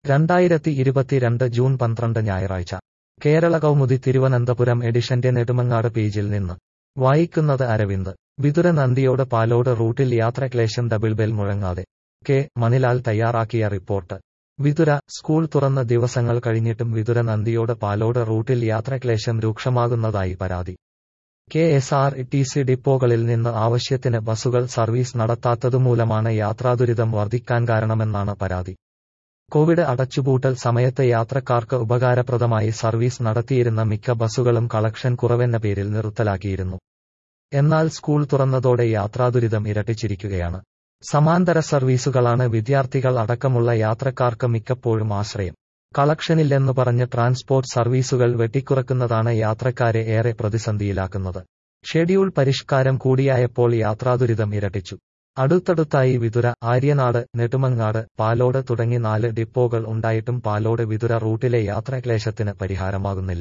2022 June 12 ഞായറാഴ്ച കേരള കൗമുദി തിരുവനന്തപുരം എഡിഷന്റെ നെടുമങ്ങാട് പേജിൽ നിന്ന് വായിക്കുന്നത് അരവിന്ദ്. വിതുര നന്ദിയോട് പാലോട് റൂട്ടിൽ യാത്രാക്ലേശം ഡബിൾ ബെൽ മുഴങ്ങാതെ. കെ മണിലാൽ തയ്യാറാക്കിയ റിപ്പോർട്ട്. വിതുര. സ്കൂൾ തുറന്ന ദിവസങ്ങൾ കഴിഞ്ഞിട്ടും വിതുര നന്ദിയോട് പാലോട് റൂട്ടിൽ യാത്രാക്ലേശം രൂക്ഷമാകുന്നതായി പരാതി. കെ.എസ്.ആർ.ടി.സി ഡിപ്പോകളിൽ നിന്ന് ആവശ്യത്തിന് ബസുകൾ സർവീസ് നടത്താത്തതുമൂലമാണ് യാത്രാദുരിതം വർദ്ധിക്കാൻ കാരണമെന്നാണ് പരാതി. കോവിഡ് അടച്ചുപൂട്ടൽ സമയത്ത് യാത്രക്കാർക്ക് ഉപകാരപ്രദമായി സർവീസ് നടത്തിയിരുന്ന മിക്ക ബസുകളും കളക്ഷൻ കുറവെന്ന പേരിൽ നിർത്തലാക്കിയിരുന്നു. എന്നാൽ സ്കൂൾ തുറന്നതോടെ യാത്രാദുരിതം ഇരട്ടിച്ചിരിക്കുകയാണ്. സമാന്തര സർവീസുകളാണ് വിദ്യാർത്ഥികൾ അടക്കമുള്ള യാത്രക്കാർക്ക് മിക്കപ്പോഴും ആശ്രയം. കളക്ഷനില്ലെന്നു പറഞ്ഞ് ട്രാൻസ്പോർട്ട് സർവീസുകൾ വെട്ടിക്കുറക്കുന്നതാണ് യാത്രക്കാരെ ഏറെ പ്രതിസന്ധിയിലാക്കുന്നത്. ഷെഡ്യൂൾ പരിഷ്കാരം കൂടിയായപ്പോൾ യാത്രാദുരിതം ഇരട്ടിച്ചു. അടുത്തടുത്തായി വിതുര, ആര്യനാട്, നെടുമങ്ങാട്, പാലോട് തുടങ്ങി 4 ഡിപ്പോകൾ ഉണ്ടായിട്ടും പാലോട് വിതുര റൂട്ടിലെ യാത്രാക്ലേശത്തിന് പരിഹാരമാകുന്നില്ല.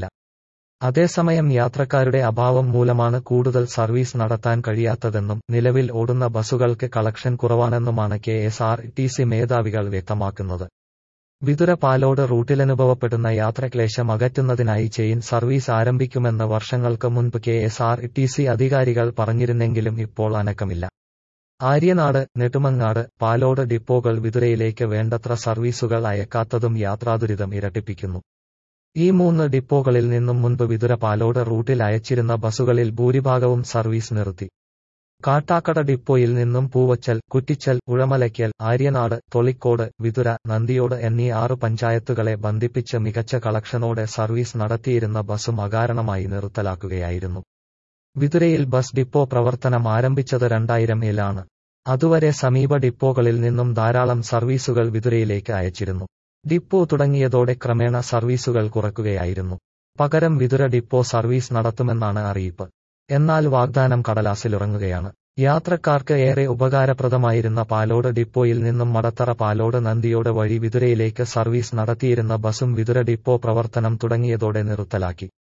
അതേസമയം യാത്രക്കാരുടെ അഭാവം മൂലമാണ് കൂടുതൽ സർവീസ് നടത്താൻ കഴിയാത്തതെന്നും നിലവിൽ ഓടുന്ന ബസുകൾക്ക് കളക്ഷൻ കുറവാണെന്നുമാണ് കെ.എസ്.ആർ.ടി.സി മേധാവികൾ വ്യക്തമാക്കുന്നത്. വിതുര പാലോട് റൂട്ടിലനുഭവപ്പെടുന്ന യാത്രാക്ലേശം അകറ്റുന്നതിനായി ചെയിൻ സർവീസ് ആരംഭിക്കുമെന്ന് വർഷങ്ങൾക്ക് മുൻപ് കെ.എസ്.ആർ.ടി.സി അധികാരികൾ പറഞ്ഞിരുന്നെങ്കിലും ഇപ്പോൾ അനക്കമില്ല. ആര്യനാട്, നെടുമങ്ങാട്, പാലോട് ഡിപ്പോകൾ വിതുരയിലേക്ക് വേണ്ടത്ര സർവീസുകൾ അയക്കാത്തതും യാത്രാദുരിതം ഇരട്ടിപ്പിക്കുന്നു. ഈ 3 ഡിപ്പോകളിൽ നിന്നും മുൻപ് വിതുര പാലോട് റൂട്ടിൽ അയച്ചിരുന്ന ബസുകളിൽ ഭൂരിഭാഗവും സർവീസ് നിർത്തി. കാട്ടാക്കട ഡിപ്പോയിൽ നിന്നും പൂവച്ചൽ, കുറ്റിച്ചൽ, ഉഴമലയ്ക്കൽ, ആര്യനാട്, തൊളിക്കോട്, വിതുര, നന്ദിയോട് എന്നീ 6 പഞ്ചായത്തുകളെ ബന്ധിപ്പിച്ച് മികച്ച കളക്ഷനോടെ സർവീസ് നടത്തിയിരുന്ന ബസും അകാരണമായി നിർത്തലാക്കുകയായിരുന്നു. വിതുരയിൽ ബസ് ഡിപ്പോ പ്രവർത്തനം ആരംഭിച്ചത് 2000-ലാണ്. അതുവരെ സമീപ ഡിപ്പോകളിൽ നിന്നും ധാരാളം സർവീസുകൾ വിതുരയിലേക്ക് അയച്ചിരുന്നു. ഡിപ്പോ തുടങ്ങിയതോടെ ക്രമേണ സർവീസുകൾ കുറയ്ക്കുകയായിരുന്നു. പകരം വിതുര ഡിപ്പോ സർവീസ് നടത്തുമെന്നാണ് അറിയിപ്പ്. എന്നാൽ വാഗ്ദാനം കടലാസിലുറങ്ങുകയാണ്. യാത്രക്കാർക്ക് ഏറെ ഉപകാരപ്രദമായിരുന്ന പാലോട് ഡിപ്പോയിൽ നിന്നും മടത്തറ പാലോട് നന്ദിയോട് വഴി വിതുരയിലേക്ക് സർവീസ് നടത്തിയിരുന്ന ബസും വിതുര ഡിപ്പോ പ്രവർത്തനം തുടങ്ങിയതോടെ നിർത്തലാക്കി.